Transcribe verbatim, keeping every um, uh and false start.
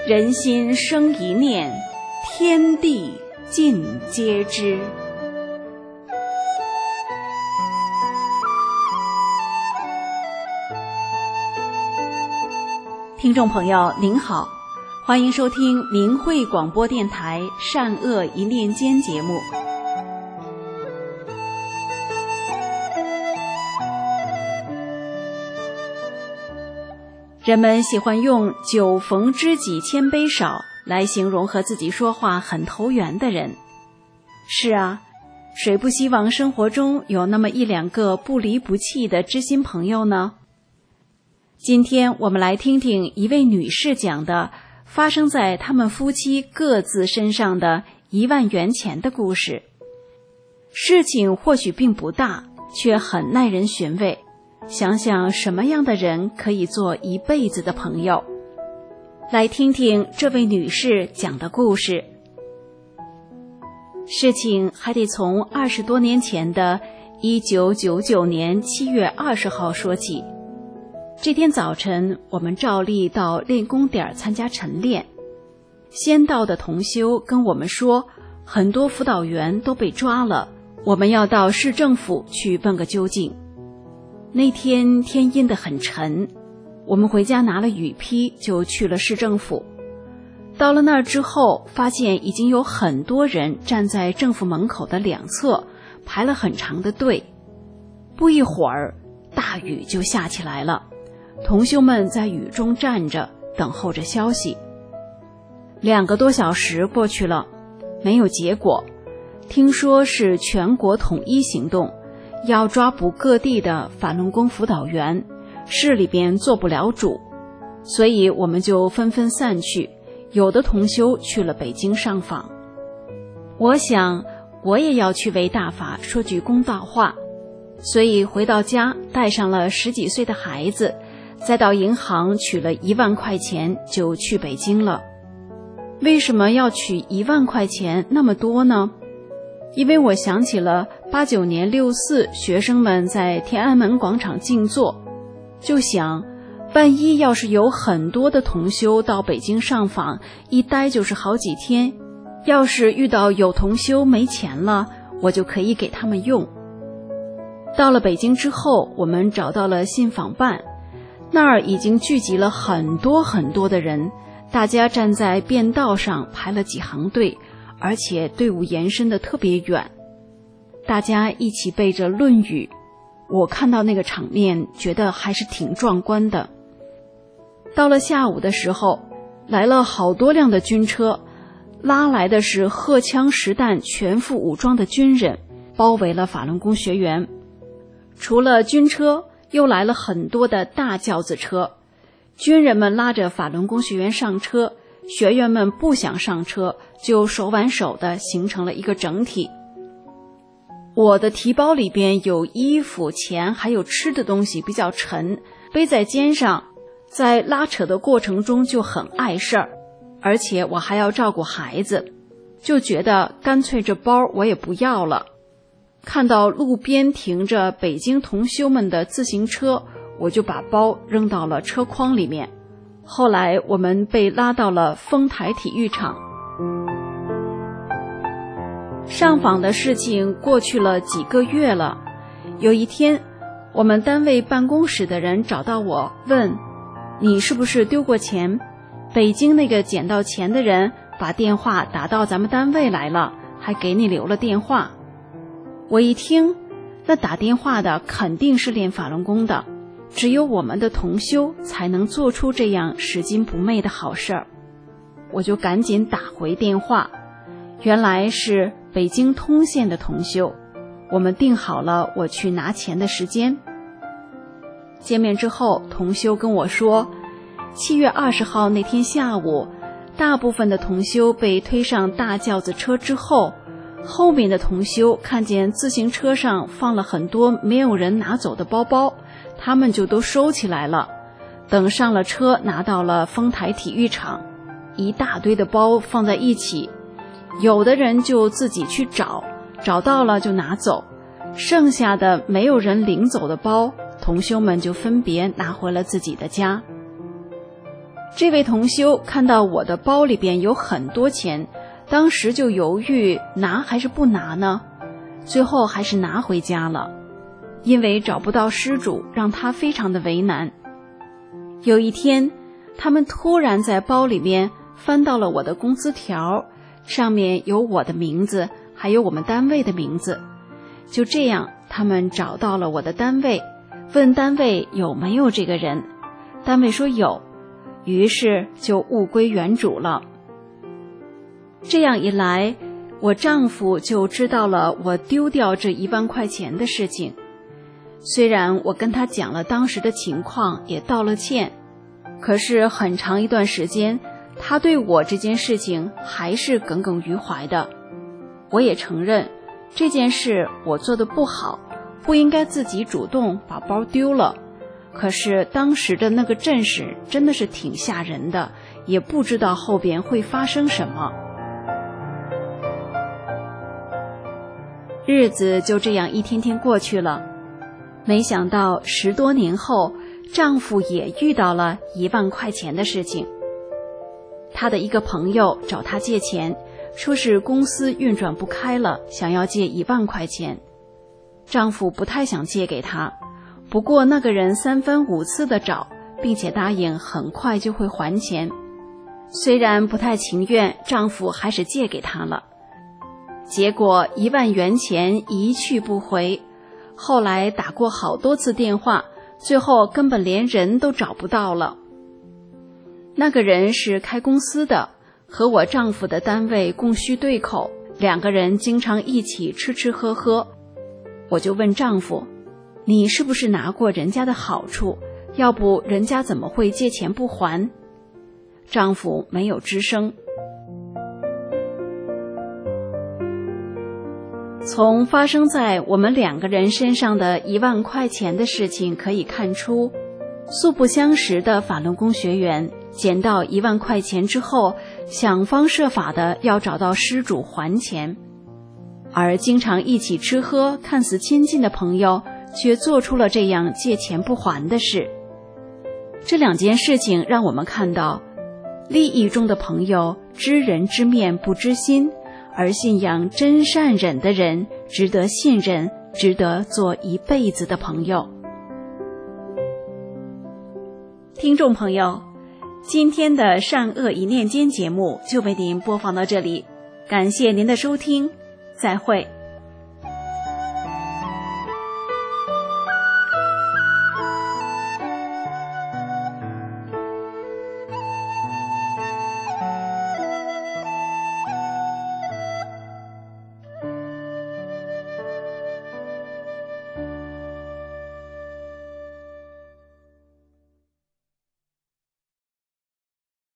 人心生一念，天地尽皆知。听众朋友您好，欢迎收听明慧广播电台善恶一念间节目。人们喜欢用酒逢知己千杯少来形容和自己说话很投缘的人。是啊，谁不希望生活中有那么一两个不离不弃的知心朋友呢？今天我们来听听一位女士讲的发生在他们夫妻各自身上的一万元钱的故事。事情或许并不大，却很耐人寻味。想想什么样的人可以做一辈子的朋友？来听听这位女士讲的故事。事情还得从二十多年前的一九九九年七月二十号说起。这天早晨，我们照例到练功点参加晨练。先到的同修跟我们说，很多辅导员都被抓了，我们要到市政府去问个究竟。那天天阴得很沉，我们回家拿了雨披就去了市政府。到了那儿之后，发现已经有很多人站在政府门口的两侧排了很长的队。不一会儿，大雨就下起来了，同修们在雨中站着等候着消息。两个多小时过去了，没有结果。听说是全国统一行动，要抓捕各地的法轮功辅导员，市里边做不了主，所以我们就纷纷散去，有的同修去了北京上访。我想我也要去为大法说句公道话，所以回到家带上了十几岁的孩子，再到银行取了一万块钱就去北京了。为什么要取一万块钱那么多呢？因为我想起了八九年六四学生们在天安门广场静坐，就想万一要是有很多的同修到北京上访，一待就是好几天，要是遇到有同修没钱了，我就可以给他们用。到了北京之后，我们找到了信访办，那儿已经聚集了很多很多的人，大家站在便道上排了几行队，而且队伍延伸得特别远，大家一起背着《论语》，我看到那个场面觉得还是挺壮观的。到了下午的时候，来了好多辆的军车，拉来的是荷枪实弹全副武装的军人，包围了法轮功学员。除了军车，又来了很多的大轿子车，军人们拉着法轮功学员上车，学员们不想上车，就手挽手的形成了一个整体。我的提包里边有衣服、钱还有吃的东西，比较沉，背在肩上，在拉扯的过程中就很碍事儿，而且我还要照顾孩子，就觉得干脆这包我也不要了。看到路边停着北京同修们的自行车，我就把包扔到了车筐里面。后来我们被拉到了丰台体育场。上访的事情过去了几个月了，有一天我们单位办公室的人找到我，问你是不是丢过钱？北京那个捡到钱的人把电话打到咱们单位来了，还给你留了电话。我一听，那打电话的肯定是练法轮功的，只有我们的同修才能做出这样拾金不昧的好事儿。我就赶紧打回电话，原来是北京通县的同修，我们定好了我去拿钱的时间。见面之后，同修跟我说，七月二十号那天下午，大部分的同修被推上大轿子车之后，后面的同修看见自行车上放了很多没有人拿走的包包，他们就都收起来了。等上了车，拿到了丰台体育场，一大堆的包放在一起，有的人就自己去找，找到了就拿走，剩下的没有人领走的包，同修们就分别拿回了自己的家。 这位同修看到我的包里边有很多钱，当时就犹豫拿还是不拿呢，最后还是拿回家了，因为找不到失主，让他非常的为难。有一天，他们突然在包里面翻到了我的工资条，上面有我的名字，还有我们单位的名字。就这样，他们找到了我的单位，问单位有没有这个人，单位说有，于是就物归原主了。这样一来，我丈夫就知道了我丢掉这一万块钱的事情。虽然我跟他讲了当时的情况，也道了歉，可是很长一段时间，他对我这件事情还是耿耿于怀的。我也承认这件事我做得不好，不应该自己主动把包丢了。可是当时的那个阵势真的是挺吓人的，也不知道后边会发生什么。日子就这样一天天过去了，没想到十多年后，丈夫也遇到了一万块钱的事情。他的一个朋友找他借钱，说是公司运转不开了，想要借一万块钱。丈夫不太想借给他，不过那个人三番五次的找，并且答应很快就会还钱。虽然不太情愿，丈夫还是借给他了。结果一万元钱一去不回，后来打过好多次电话，最后根本连人都找不到了。那个人是开公司的，和我丈夫的单位供需对口，两个人经常一起吃吃喝喝。我就问丈夫，你是不是拿过人家的好处？要不人家怎么会借钱不还？丈夫没有吱声。从发生在我们两个人身上的一万块钱的事情可以看出，素不相识的法轮功学员捡到一万块钱之后，想方设法的要找到失主还钱，而经常一起吃喝看似亲近的朋友却做出了这样借钱不还的事。这两件事情让我们看到，利益中的朋友知人知面不知心，而信仰真善忍的人值得信任，值得做一辈子的朋友。听众朋友，今天的善恶一念间节目就为您播放到这里，感谢您的收听，再会。